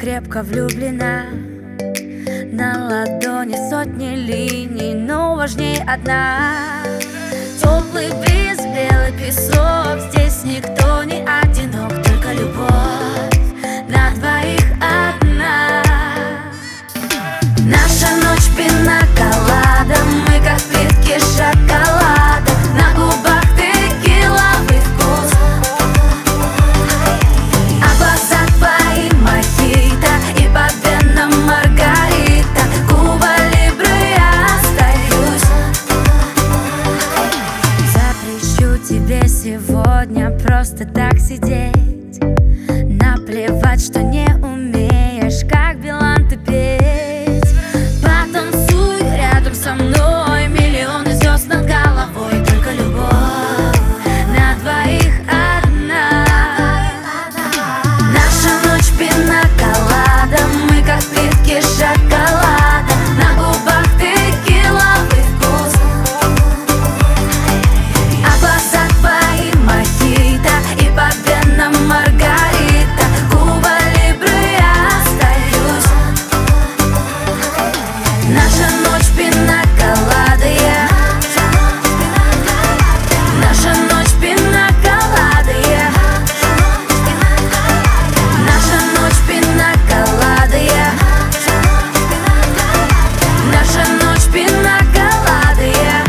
крепко влюблена. На ладони сотни линий, но важнее одна. Теплый бриз, белый песок, здесь никто не одинок, только любовь на двоих одна. Наша ночь пина-колада, мы как плитки шоколада, на губах текиловый вкус, а глаза твои мохито и по венам маргарита. Куба Либре я остаюсь. Запрещу тебе сегодня просто так сидеть, наплевать, что не умеешь, как Билан, ты петь. Потанцуй рядом со мной, миллионы звезд над головой, только любовь на двоих одна. Наша ночь пина-колада, мы как плитки шоколада, на губах текиловый вкус, а глаза твои мохито и по венам маргарита. Куба Либре я остаюсь. Наша ночь пина-колада, я. Наша ночь пина-колада, я. Наша ночь пина-колада, я. Наша ночь пина-колада, я.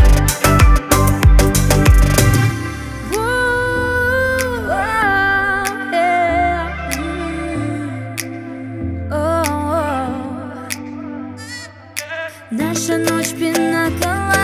Наша ночь пина-колада.